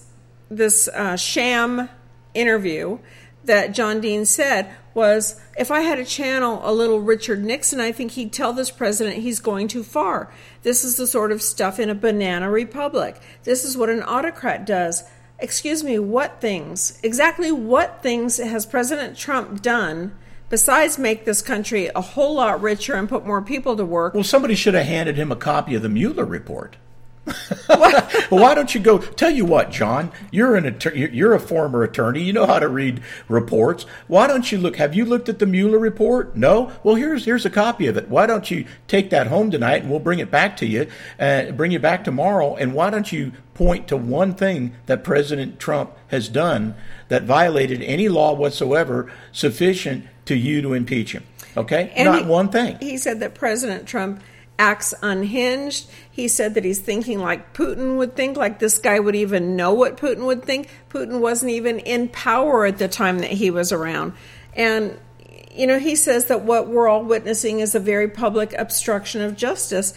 Speaker 1: sham interview that John Dean said was, if I had to channel a little Richard Nixon, I think he'd tell this president he's going too far. This is the sort of stuff in a banana republic. This is what an autocrat does. Excuse me, what things? Exactly what things has President Trump done besides make this country a whole lot richer and put more people to work?
Speaker 2: Well, somebody should have handed him a copy of the Mueller report. Well, why don't you go? Tell you what, John, you're a former attorney. You know how to read reports. Why don't you look? Have you looked at the Mueller report? No. Well, here's a copy of it. Why don't you take that home tonight, and we'll bring it back to you, bring you back tomorrow. And why don't you point to one thing that President Trump has done that violated any law whatsoever sufficient to you to impeach him? Okay, and not one thing.
Speaker 1: He said that President Trump acts unhinged. He said that he's thinking like Putin would think, like this guy would even know what Putin would think. Putin wasn't even in power at the time that he was around. And, he says that what we're all witnessing is a very public obstruction of justice.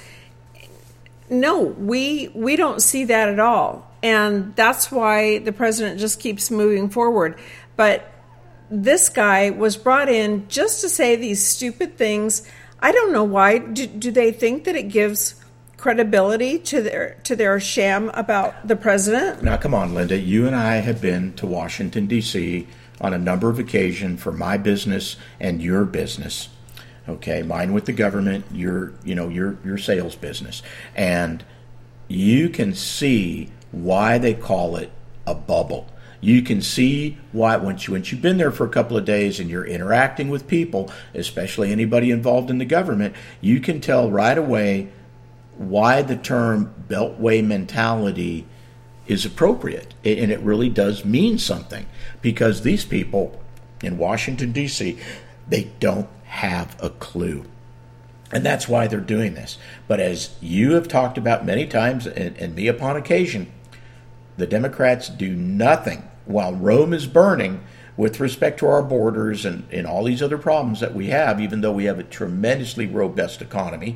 Speaker 1: No, we don't see that at all. And that's why the president just keeps moving forward. But this guy was brought in just to say these stupid things. I don't know why. Do they think that it gives credibility to their sham about the president?
Speaker 2: Now, come on, Linda. You and I have been to Washington, D.C. on a number of occasions for my business and your business. Okay, mine with the government, your sales business. And you can see why they call it a bubble. You can see why once you've been there for a couple of days and you're interacting with people, especially anybody involved in the government, you can tell right away why the term Beltway mentality is appropriate. And it really does mean something, because these people in Washington, D.C., they don't have a clue. And that's why they're doing this. But as you have talked about many times, and me upon occasion, the Democrats do nothing while Rome is burning with respect to our borders and all these other problems that we have, even though we have a tremendously robust economy.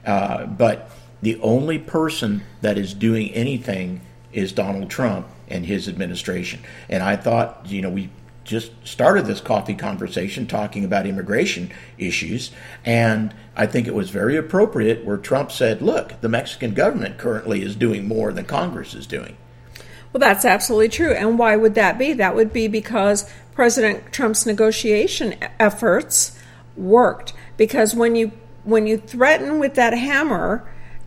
Speaker 2: But the only person that is doing anything is Donald Trump and his administration. And I thought, we just started this coffee conversation talking about immigration issues, and I think it was very appropriate where Trump said, look, the Mexican government currently is doing more than Congress is doing.
Speaker 1: Well, that's absolutely true. And why would that be? That would be because President Trump's negotiation efforts worked. Because when you threaten with that hammer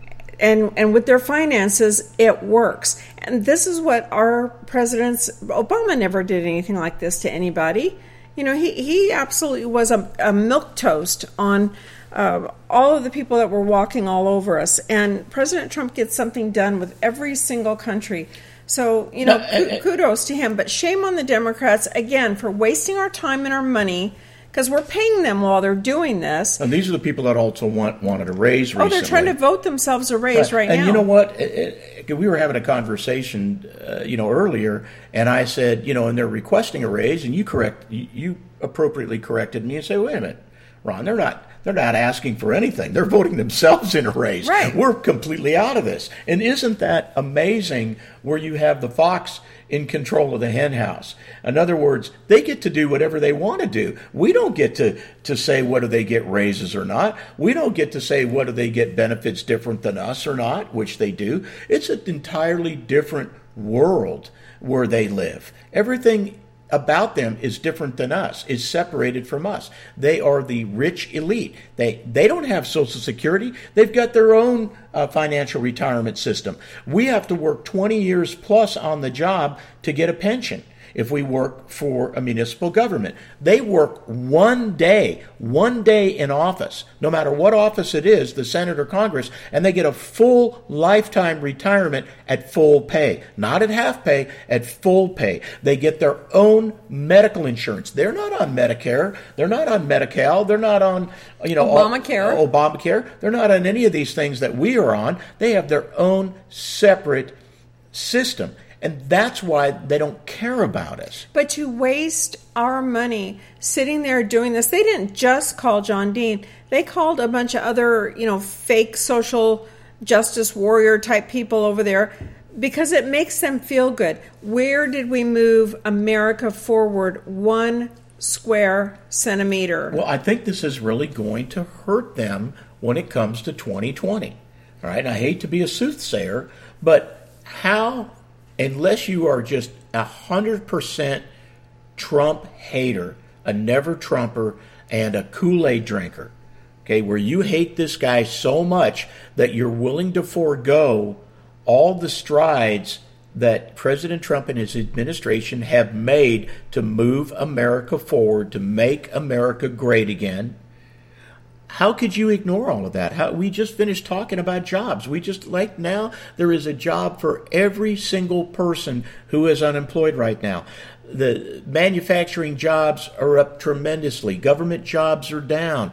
Speaker 1: and with their finances, it works. And this is what our presidents, Obama never did anything like this to anybody. He absolutely was a milquetoast on all of the people that were walking all over us. And President Trump gets something done with every single country. So, kudos to him. But shame on the Democrats, again, for wasting our time and our money, because we're paying them while they're doing this.
Speaker 2: And these are the people that also wanted a raise recently.
Speaker 1: Oh, they're trying to vote themselves a raise right now.
Speaker 2: And you know what? We were having a conversation, earlier, and I said, and they're requesting a raise, and you appropriately corrected me and said, wait a minute, Ron, they're not asking for anything. They're voting themselves in a raise.
Speaker 1: Right.
Speaker 2: We're completely out of this. And isn't that amazing where you have the fox in control of the hen house? In other words, they get to do whatever they want to do. We don't get to say whether they get raises or not. We don't get to say whether they get benefits different than us or not, which they do. It's an entirely different world where they live. Everything about them is different than us, is separated from us. They are the rich elite. They don't have Social Security. They've got their own financial retirement system. We have to work 20 years plus on the job to get a pension if we work for a municipal government. They work one day in office, no matter what office it is, the Senate or Congress, and they get a full lifetime retirement at full pay. Not at half pay, at full pay. They get their own medical insurance. They're not on Medicare. They're not on Medi-Cal. They're not on, Obamacare. They're not on any of these things that we are on. They have their own separate system. And that's why they don't care about us.
Speaker 1: But to waste our money sitting there doing this, they didn't just call John Dean. They called a bunch of other, fake social justice warrior type people over there because it makes them feel good. Where did we move America forward 1 square centimeter?
Speaker 2: Well, I think this is really going to hurt them when it comes to 2020. All right, and I hate to be a soothsayer, but how... Unless you are just 100% Trump hater, a never Trumper, and a Kool-Aid drinker, okay, where you hate this guy so much that you're willing to forego all the strides that President Trump and his administration have made to move America forward, to make America great again. How could you ignore all of that? We just finished talking about jobs. Now there is a job for every single person who is unemployed right now. The manufacturing jobs are up tremendously. Government jobs are down.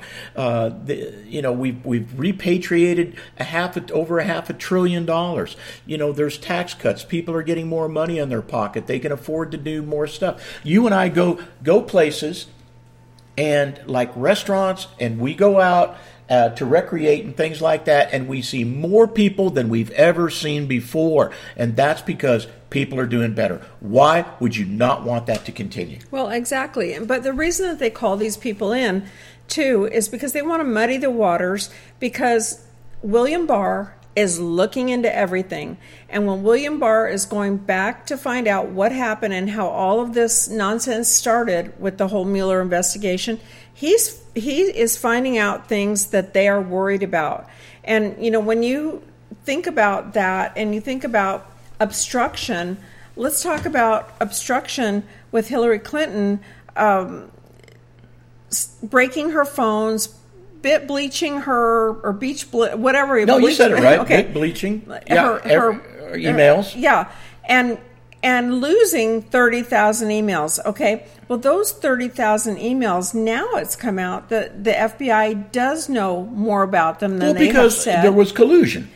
Speaker 2: We've repatriated over $500 billion. There's tax cuts. People are getting more money in their pocket. They can afford to do more stuff. You and I go places and like restaurants, and we go out to recreate and things like that, and we see more people than we've ever seen before. And that's because people are doing better. Why would you not want that to continue?
Speaker 1: Well, exactly. But the reason that they call these people in, too, is because they want to muddy the waters, because William Barr is looking into everything. And when William Barr is going back to find out what happened and how all of this nonsense started with the whole Mueller investigation, he is finding out things that they are worried about. And, when you think about that and you think about obstruction, let's talk about obstruction with Hillary Clinton breaking her phones, bit bleaching her, or whatever.
Speaker 2: No, you said it right. Okay. Bit bleaching. Yeah, her emails.
Speaker 1: Yeah. And and losing 30,000 emails. Okay, well, those 30,000 emails, now it's come out that the FBI does know more about them than they have said.
Speaker 2: Because there was collusion.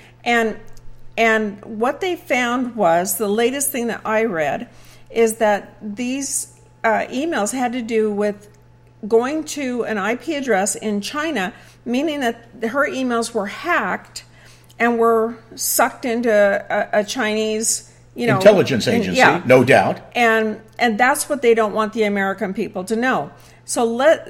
Speaker 1: And what they found was, the latest thing that I read, is that these emails had to do with going to an IP address in China, meaning that her emails were hacked and were sucked into a Chinese,
Speaker 2: intelligence agency, no doubt.
Speaker 1: And that's what they don't want the American people to know. So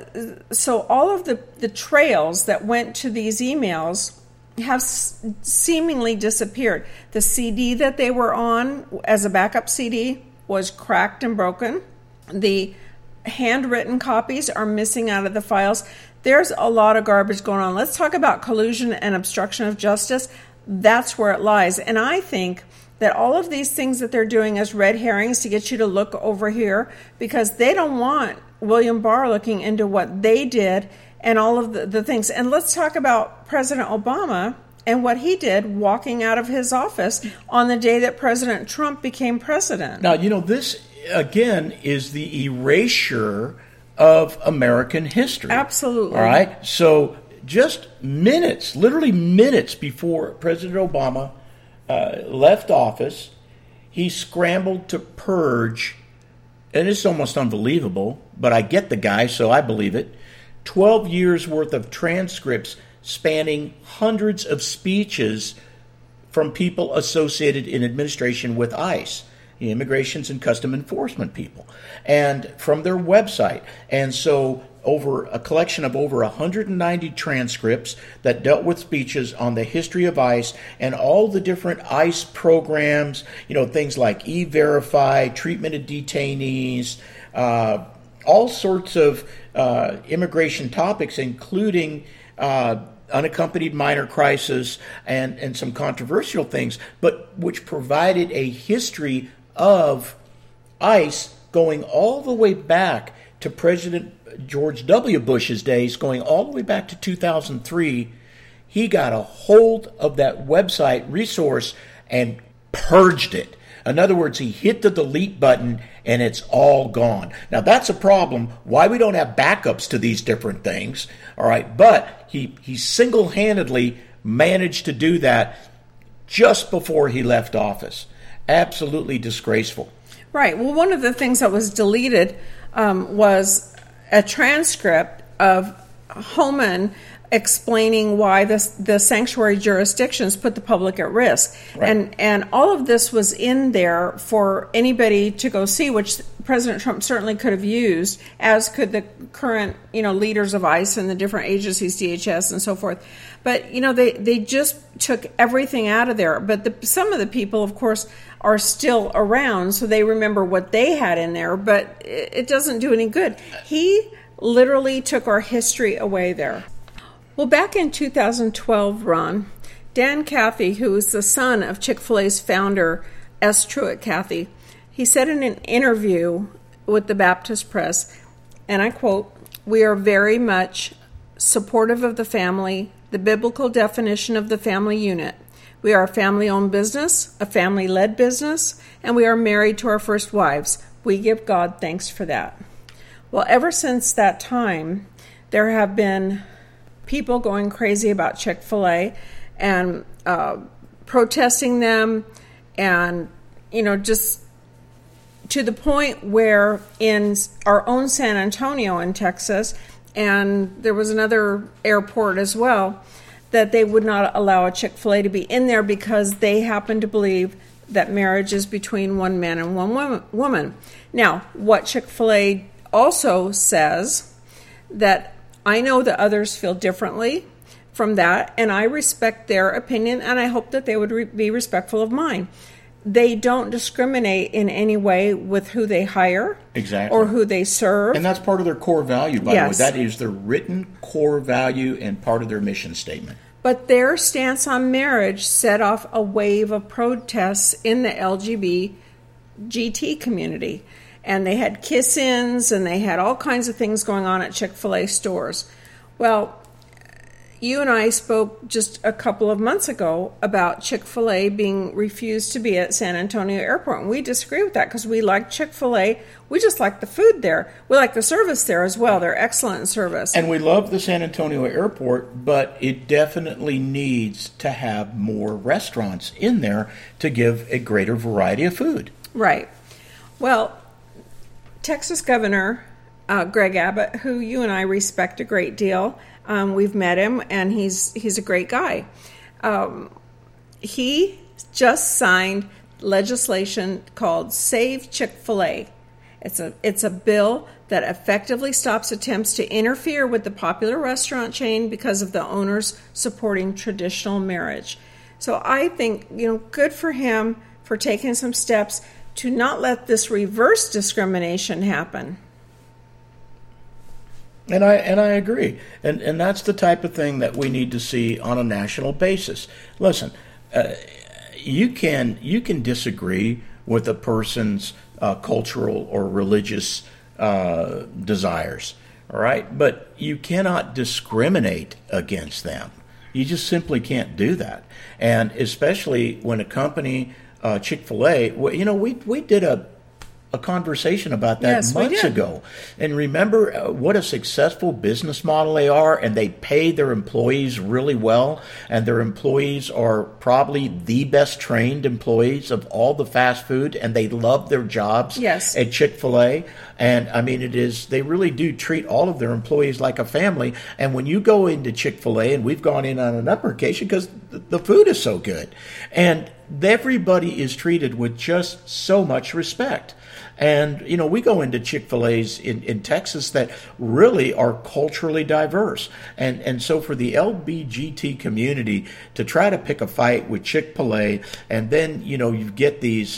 Speaker 1: all of the trails that went to these emails have seemingly disappeared. The CD that they were on as a backup CD was cracked and broken. The handwritten copies are missing out of the files. There's a lot of garbage going on. Let's talk about collusion and obstruction of justice. That's where it lies. And I think that all of these things that they're doing as red herrings to get you to look over here, because they don't want William Barr looking into what they did and all of the things. And let's talk about President Obama and what he did walking out of his office on the day that President Trump became president.
Speaker 2: Now, this, again, is the erasure of American history.
Speaker 1: Absolutely.
Speaker 2: All right? So just literally minutes before President Obama left office, he scrambled to purge, and it's almost unbelievable, but I get the guy, so I believe it, 12 years worth of transcripts spanning hundreds of speeches from people associated in administration with ICE, the Immigrations and Custom Enforcement people, and from their website. And so over a collection of over 190 transcripts that dealt with speeches on the history of ICE and all the different ICE programs, things like E-Verify, treatment of detainees, all sorts of immigration topics, including unaccompanied minor crisis and some controversial things, but which provided a history of ICE going all the way back to President George W. Bush's days, going all the way back to 2003. He got a hold of that website resource and purged it. In other words, he hit the delete button and it's all gone. Now, that's a problem. Why we don't have backups to these different things, all right? But he single-handedly managed to do that just before he left office. Absolutely disgraceful.
Speaker 1: Right. Well, one of the things that was deleted was a transcript of Homan explaining why the sanctuary jurisdictions put the public at risk. Right. And all of this was in there for anybody to go see, which President Trump certainly could have used, as could the current, leaders of ICE and the different agencies, DHS and so forth. But, they just took everything out of there. But some of the people, of course, are still around, so they remember what they had in there, but it doesn't do any good. He literally took our history away there. Well, back in 2012, Ron, Dan Cathy, who is the son of Chick-fil-A's founder, S. Truett Cathy, he said in an interview with the Baptist Press, and I quote, "We are very much supportive of the family, the biblical definition of the family unit. We are a family-owned business, a family-led business, and we are married to our first wives. We give God thanks for that." Well, ever since that time, there have been people going crazy about Chick-fil-A and protesting them, and, just to the point where in our own San Antonio in Texas, and there was another airport as well, that they would not allow a Chick-fil-A to be in there because they happen to believe that marriage is between one man and one woman. Now, what Chick-fil-A also says, that I know that others feel differently from that, and I respect their opinion, and I hope that they would be respectful of mine. They don't discriminate in any way with who they hire,
Speaker 2: exactly,
Speaker 1: or who they serve.
Speaker 2: And that's part of their core value, by the way. That is their written core value and part of their mission statement.
Speaker 1: But their stance on marriage set off a wave of protests in the LGBT community. And they had kiss-ins, and they had all kinds of things going on at Chick-fil-A stores. Well, you and I spoke just a couple of months ago about Chick-fil-A being refused to be at San Antonio Airport. And we disagree with that because we like Chick-fil-A. We just like the food there. We like the service there as well. They're excellent in service.
Speaker 2: And we love the San Antonio Airport, but it definitely needs to have more restaurants in there to give a greater variety of food.
Speaker 1: Right. Well, Texas Governor Greg Abbott, who you and I respect a great deal, we've met him, and he's a great guy. He just signed legislation called Save Chick-fil-A. It's a bill that effectively stops attempts to interfere with the popular restaurant chain because of the owners supporting traditional marriage. So I think, good for him for taking some steps to not let this reverse discrimination happen.
Speaker 2: And I agree. And that's the type of thing that we need to see on a national basis. Listen, you can disagree with a person's cultural or religious desires, all right? But you cannot discriminate against them. You just simply can't do that. And especially when a company, Chick-fil-A, we did a conversation about that months ago. And remember what a successful business model they are, and they pay their employees really well, and their employees are probably the best trained employees of all the fast food, and they love their jobs at Chick-fil-A. And I mean, they really do treat all of their employees like a family. And when you go into Chick-fil-A, and we've gone in on an upper occasion because the food is so good, and everybody is treated with just so much respect. And, we go into Chick-fil-A's in Texas that really are culturally diverse. And so for the LBGT community to try to pick a fight with Chick-fil-A, and then, you get these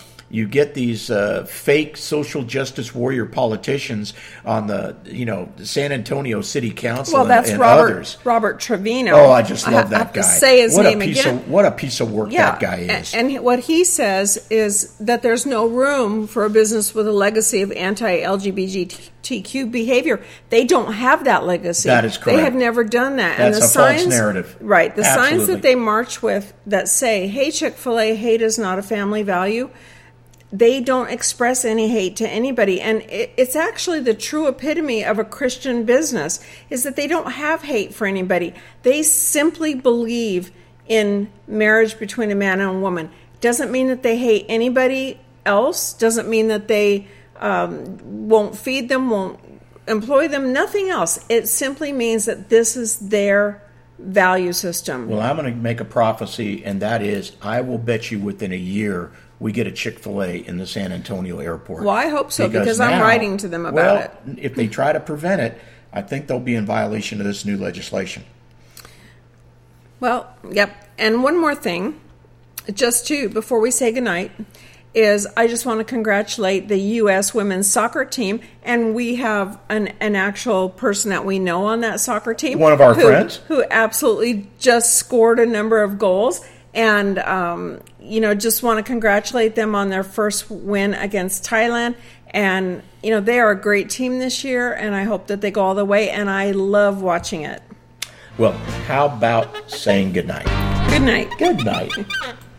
Speaker 2: fake social justice warrior politicians on the San Antonio City Council.
Speaker 1: Well, that's
Speaker 2: and
Speaker 1: Robert Trevino.
Speaker 2: Oh, I just love that
Speaker 1: I have
Speaker 2: guy.
Speaker 1: To say his name again.
Speaker 2: What a piece of work that guy is.
Speaker 1: And what he says is that there's no room for a business with a legacy of anti-LGBTQ behavior. They don't have that legacy.
Speaker 2: That is correct.
Speaker 1: They have never done that.
Speaker 2: That's
Speaker 1: and the
Speaker 2: a
Speaker 1: signs,
Speaker 2: false narrative.
Speaker 1: Right. The
Speaker 2: Absolutely.
Speaker 1: signs that they march with that say, "Hey, Chick-fil-A, hate is not a family value," they don't express any hate to anybody. And it's actually the true epitome of a Christian business, is that they don't have hate for anybody. They simply believe in marriage between a man and a woman. Doesn't mean that they hate anybody else. Doesn't mean that they won't feed them, won't employ them, nothing else. It simply means that this is their value system.
Speaker 2: Well, I'm going to make a prophecy, and that is, I will bet you within a year we get a Chick-fil-A in the San Antonio airport.
Speaker 1: Well, I hope so, because I'm writing to them about it.
Speaker 2: If they try to prevent it, I think they'll be in violation of this new legislation.
Speaker 1: Well, yep. And one more thing, before we say goodnight, is I just want to congratulate the U.S. women's soccer team, and we have an actual person that we know on that soccer team.
Speaker 2: One of our friends.
Speaker 1: Who absolutely just scored a number of goals. And, just want to congratulate them on their first win against Thailand. And, they are a great team this year, and I hope that they go all the way, and I love watching it.
Speaker 2: Well, how about saying good night?
Speaker 1: Good night.
Speaker 2: Good night.